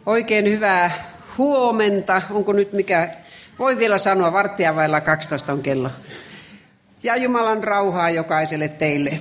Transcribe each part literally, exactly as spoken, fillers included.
Oikein hyvää huomenta. Onko nyt mikä? Voi vielä sanoa, varttia vailla kaksitoista on kello. Ja Jumalan rauhaa jokaiselle teille.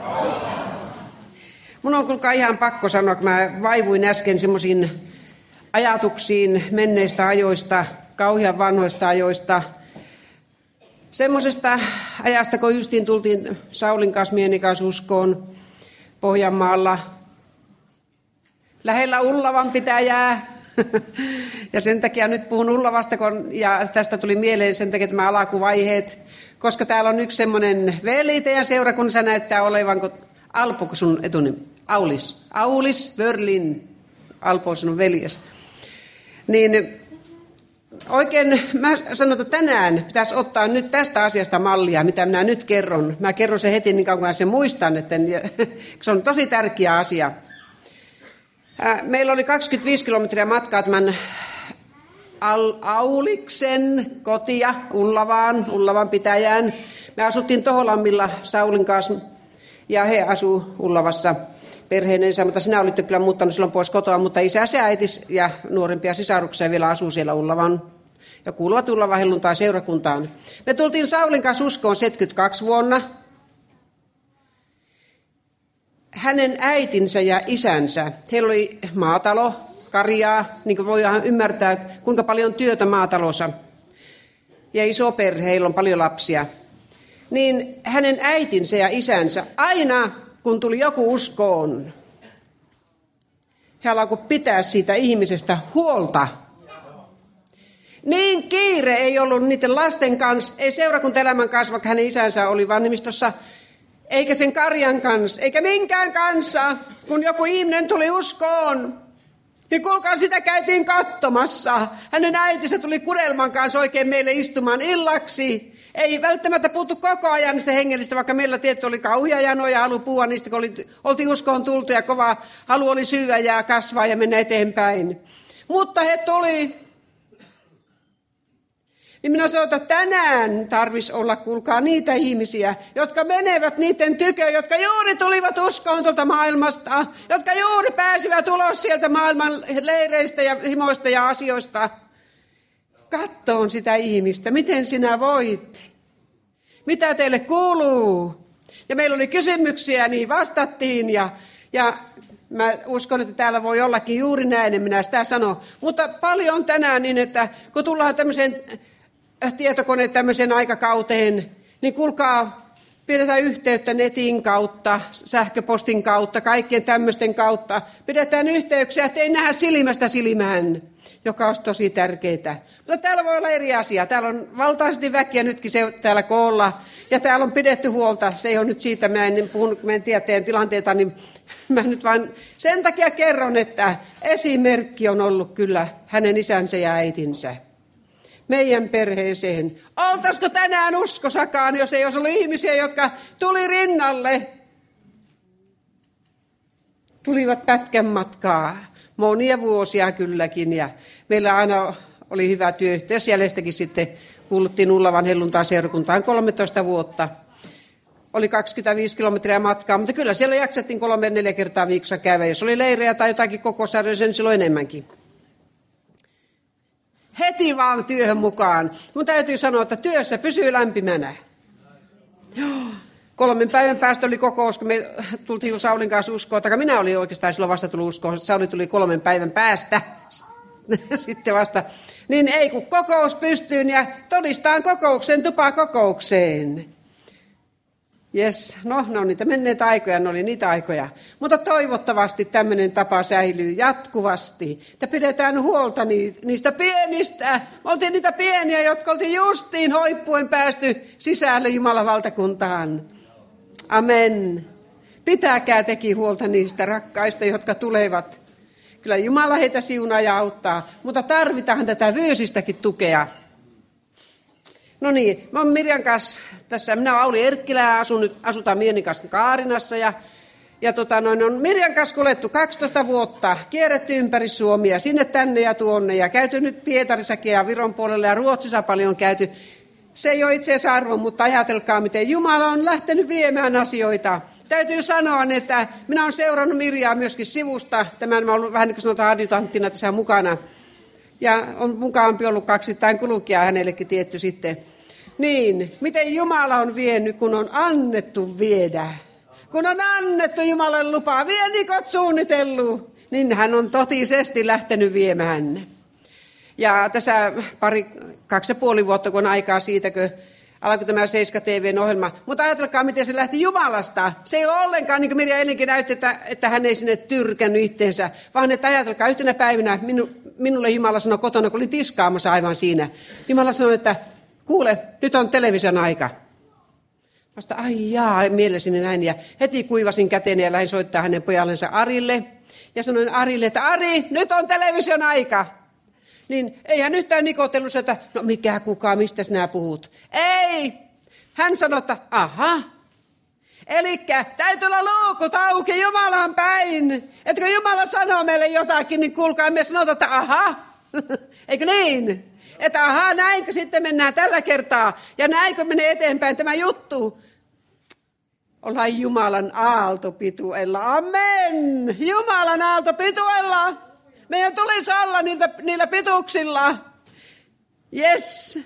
Mun on kuulkaa ihan pakko sanoa, kun mä vaivuin äsken semmoisiin ajatuksiin menneistä ajoista, kauhean vanhoista ajoista. Semmoisesta ajasta, kun justiin tultiin Saulin kanssa mieni kanssa uskoon Pohjanmaalla. Lähellä Ullavan pitäjää. Ja sen takia nyt puhun Ullavasta, kun, ja tästä tuli mieleen sen takia tämä alkuvaiheet, koska täällä on yksi semmoinen veli teidän seurakunnassa näyttää olevan, kun Alpo, kun sun etunimi, Aulis, Aulis Wörlin, Alpo on sinun veljes. Niin oikein, mä sanon, että tänään pitäisi ottaa nyt tästä asiasta mallia, mitä minä nyt kerron. Mä kerron sen heti niin kauan kuin sen muistan, että se on tosi tärkeä asia. Meillä oli kaksikymmentäviisi kilometriä matkaa tämän Auliksen kotia Ullavaan, Ullavan pitäjään. Me asuttiin Toholammilla Saulin kanssa ja he asuu Ullavassa perheinensä, mutta sinä olitte kyllä muuttanut silloin pois kotoa, mutta isäsi ja äitis ja nuorempia sisaruksia vielä asuu siellä Ullavan ja kuuluvat Ullavan helluntai seurakuntaan. Me tultiin Saulin kanssa uskoon seitsemänkymmentäkaksi vuonna. Hänen äitinsä ja isänsä, heillä oli maatalo, karjaa, niin kuin voidaan ymmärtää, kuinka paljon työtä maatalossa. Ja iso perhe, heillä on paljon lapsia. Niin hänen äitinsä ja isänsä, aina kun tuli joku uskoon, he alkoivat pitää siitä ihmisestä huolta. Niin kiire ei ollut niiden lasten kanssa, ei seurakuntaelämän kanssa, vaikka hänen isänsä oli vanhemmistossa, eikä sen karjan kanssa, eikä minkään kanssa, kun joku ihminen tuli uskoon. Niin kuulkaa, sitä käytiin katsomassa. Hänen äitinsä tuli Kudelman kanssa oikein meille istumaan illaksi. Ei välttämättä puhuttu koko ajan niistä hengellistä, vaikka meillä tietty oli kauhia janoja halu puhua niistä, kun oli, oltiin uskoon tultu ja kova halu oli syödä ja kasvaa ja mennä eteenpäin. Mutta he tuli. Niin minä sanon, että tänään tarvitsisi olla, kuulkaa, niitä ihmisiä, jotka menevät niiden tykö, jotka juuri tulivat uskoon tuolta maailmasta, jotka juuri pääsivät ulos sieltä maailman leireistä ja himoista ja asioista. Kattoon sitä ihmistä, miten sinä voit, mitä teille kuuluu. Ja meillä oli kysymyksiä, niin vastattiin ja, ja mä uskon, että täällä voi ollakin juuri näin, en minä sitä sano. Mutta paljon tänään niin, että kun tullaan tämmöiseen tietokoneen tämmöiseen aikakauteen, niin kuulkaa, pidetään yhteyttä netin kautta, sähköpostin kautta, kaikkien tämmöisten kautta. Pidetään yhteyksiä, ettei nähdä silmästä silmään, joka on tosi tärkeää. Mutta täällä voi olla eri asia. Täällä on valtaisesti väkeä nytkin se täällä koolla, ja täällä on pidetty huolta. Se ei ole nyt siitä, mä en puhunut, mä en tiedä teidän tilanteita, niin mä nyt vain sen takia kerron, että esimerkki on ollut kyllä hänen isänsä ja äitinsä. Meidän perheeseen. Oltaisiko tänään uskosakaan, jos ei olisi ollut ihmisiä, jotka tuli rinnalle? Tulivat pätkän matkaa. Monia vuosia kylläkin. Ja meillä aina oli hyvä työyhteys. Jäljestäkin sitten kuuluttiin Ullavan helluntai seurakuntaan kolmetoista vuotta. Oli kaksikymmentäviisi kilometriä matkaa, mutta kyllä siellä jaksettiin kolme neljä kertaa viikossa käydä. Jos oli leirejä tai jotakin kokosarjoja, sen silloin enemmänkin. Heti vaan työhön mukaan. Mun täytyy sanoa, että työssä pysyy lämpimänä. Joo. Kolmen päivän päästä oli kokous, kun me tultiin Saulin kanssa uskoon. Tai minä olin oikeastaan silloin vasta tullut uskoon. Sauli tuli kolmen päivän päästä. Sitten vasta. Niin ei, kun kokous pystyyn ja todistaan kokouksen tupakokoukseen. Jes, no, no niitä menneitä aikoja, ne oli niitä aikoja. Mutta toivottavasti tämmöinen tapa säilyy jatkuvasti. Että pidetään huolta niistä pienistä. Me oltiin niitä pieniä, jotka oltiin justiin hoippuen päästy sisälle Jumalan valtakuntaan. Amen. Pitäkää teki huolta niistä rakkaista, jotka tulevat. Kyllä Jumala heitä siunaa ja auttaa, mutta tarvitaan tätä fyysistä tukea. No niin, mä oon Mirjan kanssa tässä, minä olen Auli Erkkilä, asun nyt, asutaan Mieni kanssa Kaarinassa ja, ja tota noin, on Mirjan kanssa kuljettu kaksitoista vuotta, kierretty ympäri Suomia, sinne tänne ja tuonne ja käyty nyt Pietarissakin ja Viron puolella ja Ruotsissa paljon käyty. Se ei ole itse asiassa arvo, mutta ajatelkaa, miten Jumala on lähtenyt viemään asioita. täytyy sanoa, että minä olen seurannut Mirjaa myöskin sivusta. Tämän mä olen vähän niin kuin sanotaan adjutanttina tässä mukana. Ja on mukaampi ollut kaksittain kulkijaa hänellekin tietty sitten. Niin, miten Jumala on vienyt, kun on annettu viedä. Kun on annettu Jumalan lupaa, vie niin kuin olet suunnitellut, niin hän on totisesti lähtenyt viemään. Ja tässä pari, kaksi ja puoli vuotta, kun on aikaa siitä, kun alkoi tämä Seiska T V:n ohjelma. Mutta ajatelkaa, miten se lähti Jumalasta. Se ei ole ollenkaan, niin kuin Mirja Eilenkin näytti, että, että hän ei sinne tyrkännyt itteensä. Vaan että ajatelkaa, yhtenä päivänä minu, minulle Jumala sanoi kotona, kun olin tiskaamassa aivan siinä. Jumala sanoi, että kuule, nyt on television aika. Vasta, ai jaa, mielessäni näin. Ja heti kuivasin käteen ja lähdin soittaa hänen pojallensa Arille. Ja sanoin Arille, että Ari, nyt on television aika. Niin ei hän yhtään nikotellut, että no mikä kukaan, mistä sinä puhut. Ei! Hän sanoi, että aha. Elikkä täytyy olla luukut auki Jumalan päin. Että kun Jumala sanoo meille jotakin, niin kuulkaa, me sanotaan, että aha. Eikö niin? Että aha, näinkö sitten mennään tällä kertaa. Ja näinkö menee eteenpäin tämä juttu. Ollaan Jumalan aaltopituella. Amen! Jumalan aaltopituella. Meidän tulisi olla niiltä, niillä pituuksilla. Yes.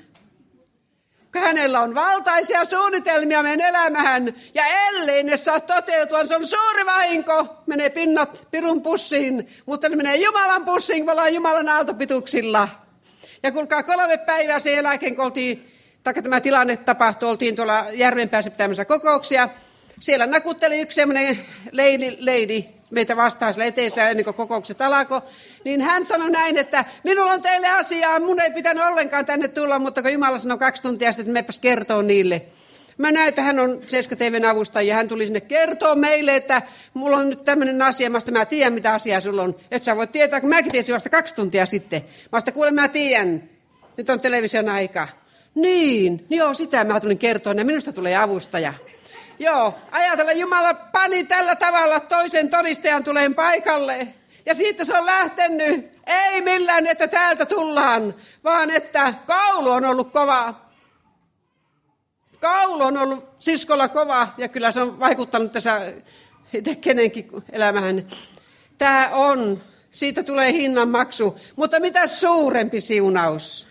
Hänellä on valtaisia suunnitelmia meidän elämähän. Ja ellei ne saa toteutua, se on suuri vahinko. Menee pinnat pirun pussiin, mutta ne menee Jumalan pussiin, kun ollaan Jumalan aaltopituuksilla. Ja kuulkaa, kolme päivää sen jälkeen, kun oltiin, taikka tämä tilanne tapahtui, oltiin tuolla Järvenpäässä pitämässä kokouksia. Siellä nakutteli yksi semmoinen leidi, leidi meitä vastaan sillä eteensä ennen kuin kokoukset alkoi. Niin hän sanoi näin, että minulla on teille asiaa, mun ei pitänyt ollenkaan tänne tulla, mutta kun Jumala sanoi kaksi tuntia sitten, että mepäs kertoo niille. Mä näin, että hän on Seiska T V:n avustaja ja hän tuli sinne kertoa meille, että mulla on nyt tämmöinen asia, mä mä tiedän mitä asiaa sulla on. Et sä voit tietää, kun mäkin tiesin vasta kaksi tuntia sitten. Mä sitä kuule, mä tiedän. Nyt on television aika. Niin, joo, sitä mä tulin kertoa, ja minusta tulee avustaja. Joo, ajatella, Jumala pani tällä tavalla toisen todistajan tuleen paikalle. Ja siitä se on lähtenyt. Ei millään, että täältä tullaan, vaan että kaulu on ollut kova. Kaulu on ollut siskolla kova, ja kyllä se on vaikuttanut tässä itse kenenkin elämään. Tämä on, siitä tulee hinnanmaksu, mutta mitä suurempi siunaus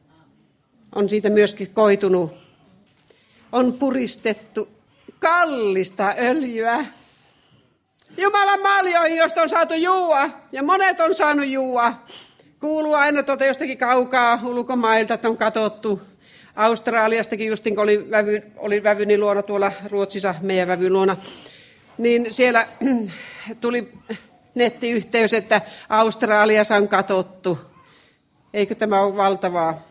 on siitä myöskin koitunut. On puristettu kallista öljyä Jumalan maljoihin, josta on saatu juua, ja monet on saanut juua. Kuuluu aina tuota jostakin kaukaa ulkomailta, että on katsottu. Australiastakin justin, kun oli, vävy, oli vävyni luona tuolla Ruotsissa, meidän vävyn luona, niin siellä tuli nettiyhteys, että Australiassa on katsottu. Eikö tämä ole valtavaa?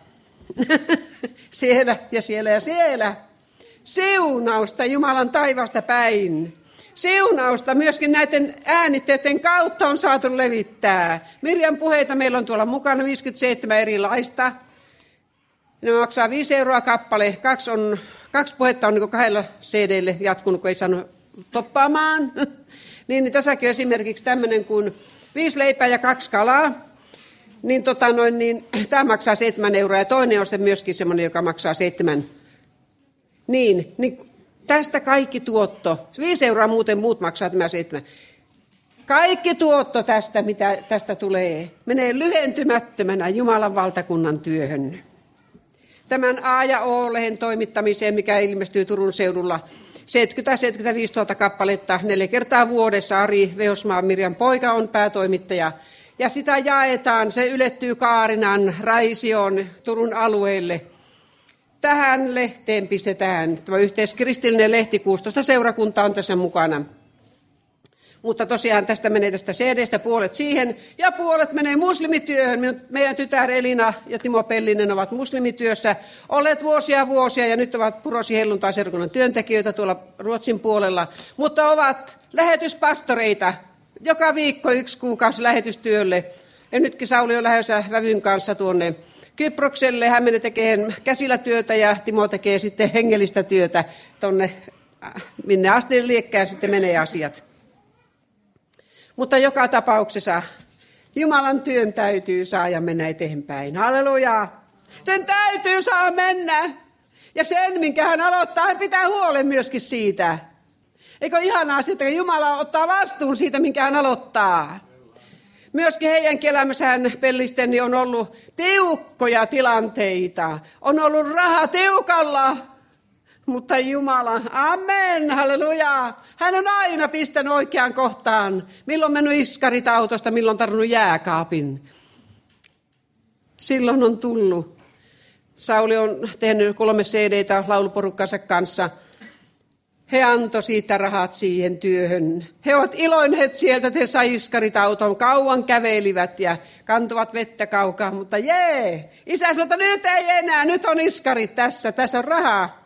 Siellä ja siellä ja siellä. Siunausta Jumalan taivasta päin. Siunausta myöskin näiden äänitteiden kautta on saatu levittää. Mirjan puheita meillä on tuolla mukana viisikymmentäseitsemän erilaista. Ne maksaa viisi euroa kappale. Kaksi, on, kaksi puhetta on niin kahdella C D:lle jatkunut, kun ei saanut toppaamaan. niin, niin tässäkin on esimerkiksi tämmöinen kuin viisi leipää ja kaksi kalaa. Niin, tota noin, niin, tämä maksaa seitsemän euroa ja toinen on se myöskin semmoinen, joka maksaa seitsemän. Niin, niin tästä kaikki tuotto. Viisi euroa muuten muut maksaa tämä seitsemän. Kaikki tuotto tästä, mitä tästä tulee, menee lyhentymättömänä Jumalan valtakunnan työhön. Tämän A ja O-lehen toimittamiseen, mikä ilmestyy Turun seudulla, seitsemänkymmentä seitsemänkymmentäviisituhatta kappaletta, neljä kertaa vuodessa. Ari Veosmaa, Mirjan poika, on päätoimittaja. Ja sitä jaetaan, se ylettyy Kaarinan, Raision, Turun alueelle. Tähän lehteen pistetään, tämä yhteiskristillinen lehti, kuusitoista seurakunta on tässä mukana. Mutta tosiaan tästä menee tästä C D:stä puolet siihen ja puolet menee muslimityöhön. Meidän tytär Elina ja Timo Pellinen ovat muslimityössä olleet vuosia vuosia ja nyt ovat Purosi helluntai-seurakunnan työntekijöitä tuolla Ruotsin puolella. Mutta ovat lähetyspastoreita, joka viikko yksi kuukausi lähetystyölle. Ja nytkin Sauli on lähdössä vävyn kanssa tuonne Kyprokselle. Hän menee tekemään käsillä työtä ja Timo tekee sitten hengellistä työtä tuonne, minne asti liekkään sitten menee asiat. Mutta joka tapauksessa Jumalan työn täytyy saada mennä eteenpäin. Halleluja! Sen täytyy saa mennä. Ja sen, minkä hän aloittaa, hän pitää huolen myöskin siitä. Eikö ihanaa sitten, kun Jumala ottaa vastuun siitä, minkä hän aloittaa? Myöskin heidänkin elämässään pellisten niin on ollut tiukkoja tilanteita. On ollut raha tiukalla. Mutta Jumala, amen, halleluja. Hän on aina pistänyt oikeaan kohtaan. Milloin mennyt iskarit autosta, milloin tarvinnut jääkaapin. Silloin on tullut. Sauli on tehnyt kolme C D:tä lauluporukkansa kanssa. He antoi siitä rahat siihen työhön. He ovat iloinneet sieltä, että he sai iskarit auton. Kauan kävelivät ja kantuvat vettä kaukaa, mutta jee. Isä sanoi, että nyt ei enää, nyt on iskarit tässä, tässä on rahaa.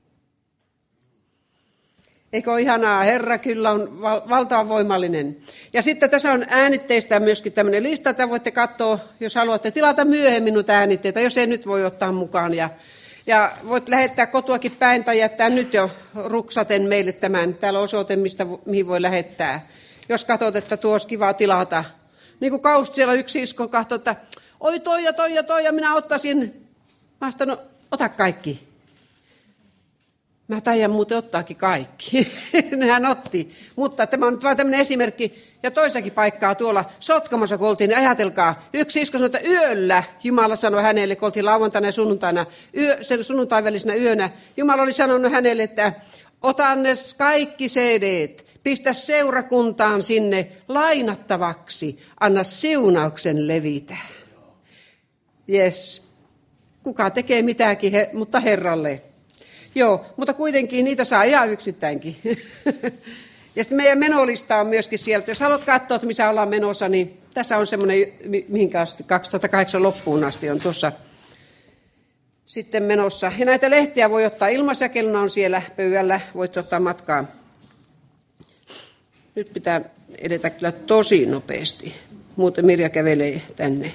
Eikö ole ihanaa? Herra kyllä on val- valtavan voimallinen. Ja sitten tässä on äänitteistä myöskin tämmöinen lista, että voitte katsoa, jos haluatte tilata myöhemmin noita äänitteitä, jos ei nyt voi ottaa mukaan. Ja, ja voit lähettää kotoakin päin tai jättää nyt jo ruksaten meille tämän. Täällä on osoite, mistä, mihin voi lähettää. Jos katsot, että tuo olisi kivaa tilata. Niin kuin kausti siellä yksi isko katsoi, että oi toi ja toi ja toi ja minä ottaisin. Mä sanoin, no ota kaikki. Mä taidan muuten ottaakin kaikki. Hän otti. Mutta tämä on nyt vain tämmöinen esimerkki. Ja toisakin paikkaa tuolla Sotkamossa, kun oltiin, niin ajatelkaa. Yksi isko sanoi, että yöllä Jumala sanoi hänelle, kun oltiin lauantaina ja sunnuntaina, yö, sen sunnuntain välisenä yönä. Jumala oli sanonut hänelle, että ota ne kaikki C D:t, pistä seurakuntaan sinne lainattavaksi, anna siunauksen levitä. Jes. Kuka tekee mitäkin, he, mutta Herralle. Joo, mutta kuitenkin niitä saa ihan yksittäinkin. Ja sitten meidän menolista on myöskin sieltä. Jos haluat katsoa, että missä ollaan menossa, niin tässä on semmoinen, mihinkä asti, kaksituhattakahdeksan loppuun asti on tuossa sitten menossa. Ja näitä lehtiä voi ottaa ilmaisjakeluna, on siellä pöydällä, voit ottaa matkaan. Nyt pitää edetä kyllä tosi nopeasti. Muuten Mirja kävelee tänne.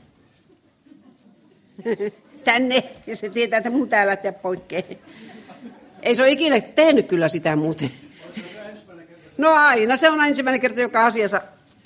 Tänne, ja se tietää, että mun täällä lähtee poikkeen. Ei se ole ikinä tehnyt kyllä sitä muuten. No aina, se on ensimmäinen kerta joka asiassa.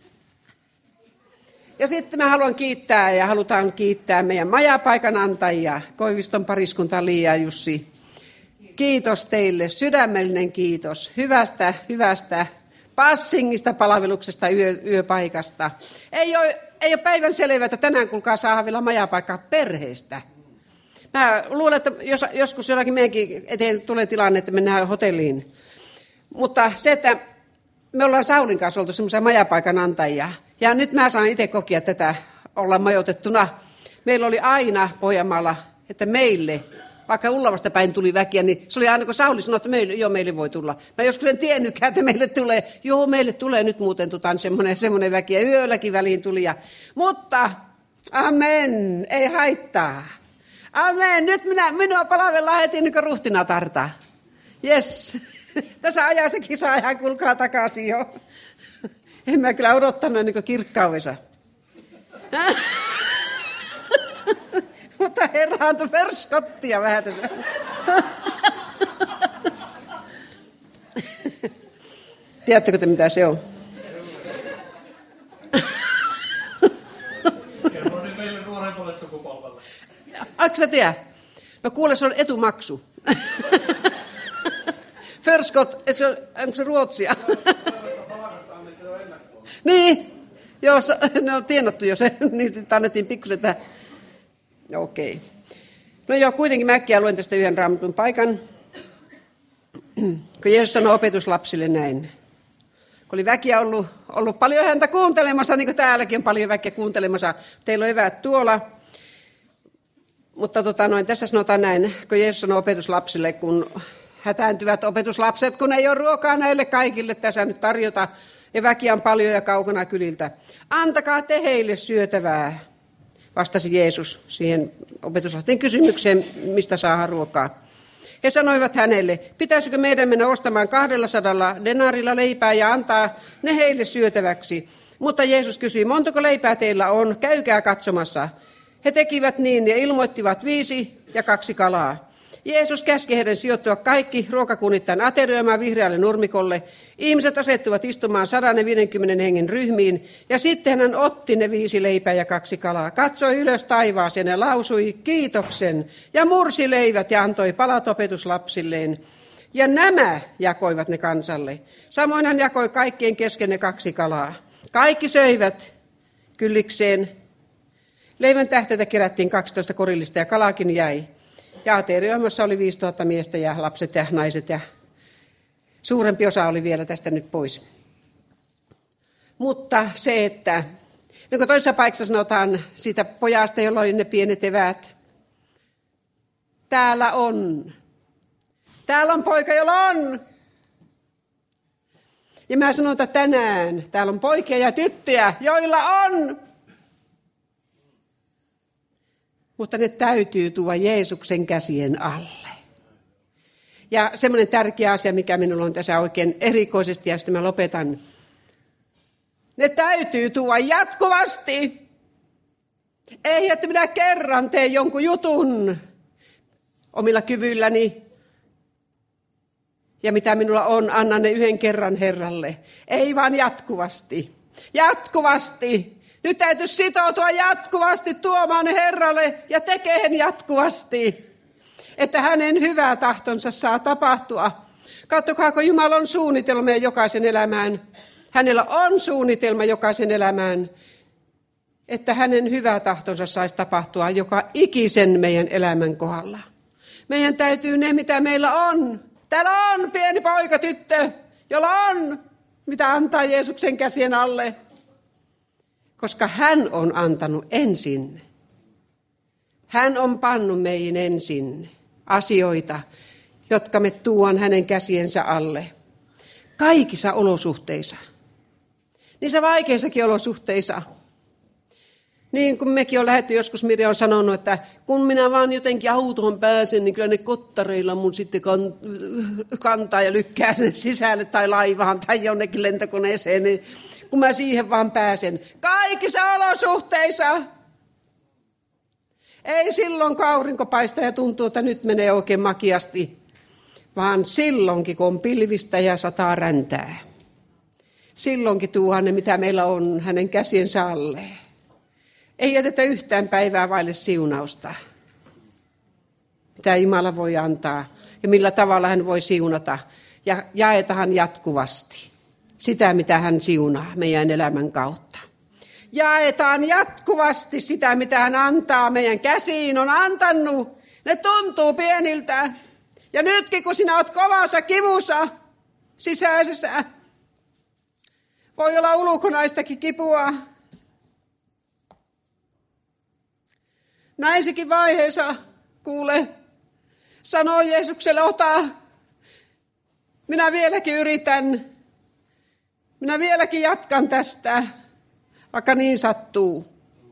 Ja sitten mä haluan kiittää ja halutaan kiittää meidän majapaikan antajia, Koiviston pariskunta Liia ja Jussi. Kiitos teille, sydämellinen kiitos hyvästä, hyvästä Passingista palveluksesta, yö, yöpaikasta. Ei ole, ei ole päivän selvää, että tänään kuulkaa saa vielä majapaikkaa perheestä. Mä luulen, että jos, joskus jollakin meidänkin eteen tulee tilanne, että mennään hotelliin. Mutta se, että me ollaan Saulin kanssa oltu semmoisia majapaikan antajia. Ja nyt mä saan itse kokea tätä olla majoitettuna. Meillä oli aina Pohjanmaalla, että meille, vaikka Ullavasta päin tuli väkiä, niin se oli aina kun Sauli sanoi, että meille, joo, meille voi tulla. Mä joskus en tiennytkään, että meille tulee, joo, meille tulee nyt muuten tutan semmoinen, semmoinen väki. Ja yölläkin väliin tuli. Ja, mutta, amen, ei haittaa. Amen, nyt minä, minua palvellaan heti niin kuin ruhtinatarta. Jes, tässä ajaa se kisa ihan kulkaa takaisin jo. En mä kyllä odottanut niin kuin kirkkaudessa. Mutta Herra antoi verskottia vähän tässä. Tiedättekö te mitä se on? Kerro nyt meille nuoremmalle sukupolvelle. Eikö sä tiedä? No kuule, se on etumaksu. Förskott, onko se ruotsia? Niin, joo, ne on tienattu jo se, niin sitten annettiin pikkusen tähän. Okei. No joo, kuitenkin mä äkkiä luen tästä yhden raamatun paikan. Kun Jeesus sanoi opetuslapsille näin. Kun oli väkiä ollut, ollut paljon häntä kuuntelemassa, niin kuin täälläkin on paljon väkeä kuuntelemassa. Teillä on eväät tuolla. Mutta tota, noin, tässä sanotaan näin, kun Jeesus sanoi opetuslapsille, kun hätääntyvät opetuslapset, kun ei ole ruokaa näille kaikille tässä nyt tarjota. Ja väkiä on paljon ja kaukana kyliltä. Antakaa te heille syötävää, vastasi Jeesus siihen opetuslasten kysymykseen, mistä saadaan ruokaa. He sanoivat hänelle, pitäisikö meidän mennä ostamaan kahdella sadalla denaarilla leipää ja antaa ne heille syötäväksi. Mutta Jeesus kysyi, montako leipää teillä on, käykää katsomassa. He tekivät niin ja ilmoittivat viisi ja kaksi kalaa. Jeesus käski heidän sijoittua kaikki ruokakunnittain aterioimaan vihreälle nurmikolle. Ihmiset asettuvat istumaan sata viisikymmentä hengen ryhmiin, ja sitten hän otti ne viisi leipää ja kaksi kalaa, katsoi ylös taivaaseen ja lausui kiitoksen, ja mursi leivät ja antoi palat opetuslapsilleen. Ja nämä jakoivat ne kansalle. Samoin hän jakoi kaikkien kesken ne kaksi kalaa. Kaikki söivät kyllikseen. Leivän tähteitä kerättiin kaksitoista korillista ja kalakin jäi. Ja aterioimassa oli viisituhatta miestä ja lapset ja naiset ja suurempi osa oli vielä tästä nyt pois. Mutta se, että niin kuin toisessa paikassa sanotaan siitä pojasta, jolla oli ne pienet eväät. Täällä on. Täällä on poika, jolla on. Ja mä sanon, että tänään täällä on poikia ja tyttöjä, joilla on. Mutta ne täytyy tuoda Jeesuksen käsien alle. Ja semmoinen tärkeä asia, mikä minulla on tässä oikein erikoisesti, ja sitten mä lopetan. Ne täytyy tuoda jatkuvasti. Ei, että minä kerran teen jonkun jutun omilla kyvylläni. Ja mitä minulla on, annan ne yhden kerran Herralle. Ei vaan jatkuvasti. Jatkuvasti. Nyt täytyy sitoutua jatkuvasti tuomaan ne Herralle ja tekeen jatkuvasti. Että hänen hyvä tahtonsa saa tapahtua. Katsokaako, Jumala on suunnitelma jokaisen elämään. Hänellä on suunnitelma jokaisen elämään. Että hänen hyvä tahtonsa saisi tapahtua joka ikisen meidän elämän kohdalla. Meidän täytyy ne, mitä meillä on. Täällä on pieni poika, tyttö, jolla on, mitä antaa Jeesuksen käsien alle. Koska hän on antanut ensin. Hän on pannut meihin ensin asioita, jotka me tuon hänen käsiensä alle. Kaikissa olosuhteissa. Niissä vaikeissakin olosuhteissa. Niin kuin mekin on lähdetty, joskus Mirja on sanonut, että kun minä vaan jotenkin autoon pääsen, niin kyllä ne kottareilla mun sitten kantaa ja lykkää sinne sisälle tai laivaan tai jonnekin lentokoneeseen, niin kun mä siihen vaan pääsen. Kaikissa olosuhteissa. Ei silloin, kun aurinko paistaa ja tuntuu, että nyt menee oikein makiasti, vaan silloinkin, kun on pilvistä ja sataa räntää. Silloinkin tuuhan ne, mitä meillä on, hänen käsiensä alle. Ei jätetä yhtään päivää vaille siunausta, mitä Jumala voi antaa ja millä tavalla hän voi siunata. Ja jaetaan jatkuvasti sitä, mitä hän siunaa meidän elämän kautta. Jaetaan jatkuvasti sitä, mitä hän antaa meidän käsiin, on antanut. Ne tuntuu pieniltä. Ja nytkin, kun sinä olet kovassa kivussa sisäisessä, voi olla ulkonaistakin kipua. Näissäkin vaiheessa, kuule, sanoo Jeesukselle, ota. Minä vieläkin yritän. Minä vieläkin jatkan tästä, vaikka niin sattuu.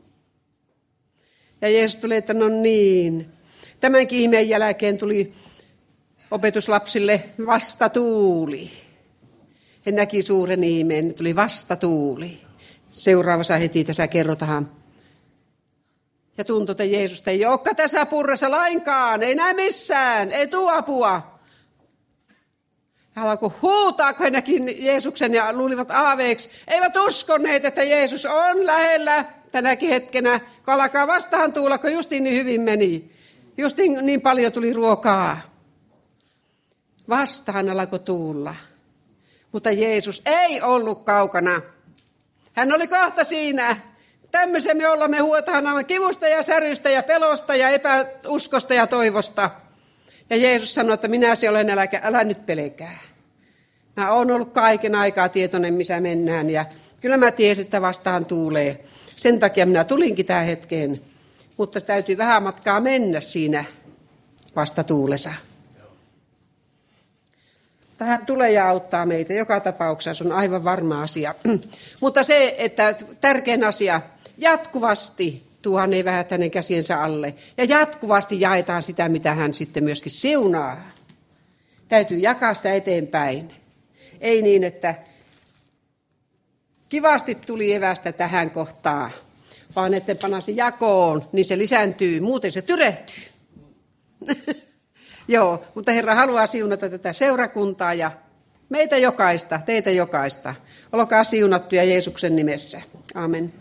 Ja Jeesus tuli, että no niin. Tämänkin ihmeen jälkeen tuli opetuslapsille vastatuuli. He näki suuren ihmeen, tuli vastatuuli. Seuraavassa heti tässä kerrotaan. Ja tuntui, että Jeesusta ei olekaan tässä purrassa lainkaan, ei näe missään, ei tule apua. Hän alkoi huutaa, kun he näki Jeesuksen ja luulivat aaveeksi. Eivät uskoneet, että Jeesus on lähellä tänäkin hetkenä, kun alkaa vastaan tuulla, kun justiin niin hyvin meni. Justiin niin paljon tuli ruokaa. Vastaan alkoi tuulla. Mutta Jeesus ei ollut kaukana. Hän oli kohta siinä. Tämmöisen me ollaan, me huotaan kivusta ja särystä ja pelosta ja epäuskosta ja toivosta. Ja Jeesus sanoi, että minä se olen, älä, älä nyt pelkää. Mä oon ollut kaiken aikaa tietoinen, missä mennään. Ja kyllä mä tiesin, että vastaan tuulee. Sen takia minä tulinkin tähän hetkeen. Mutta se täytyy vähän matkaa mennä siinä vastatuulessa. Tähän tulee ja auttaa meitä. Joka tapauksessa on aivan varma asia. Mutta se, että tärkein asia, jatkuvasti tuohan ei vähät hänen käsiensä alle. Ja jatkuvasti jaetaan sitä, mitä hän sitten myöskin siunaa. Täytyy jakaa sitä eteenpäin. Ei niin, että kivasti tuli evästä tähän kohtaan, vaan että panna se jakoon, niin se lisääntyy, muuten se tyrehtyy. Joo, mutta Herra haluaa siunata tätä seurakuntaa ja meitä jokaista, teitä jokaista. Olkaa siunattuja Jeesuksen nimessä. Amen.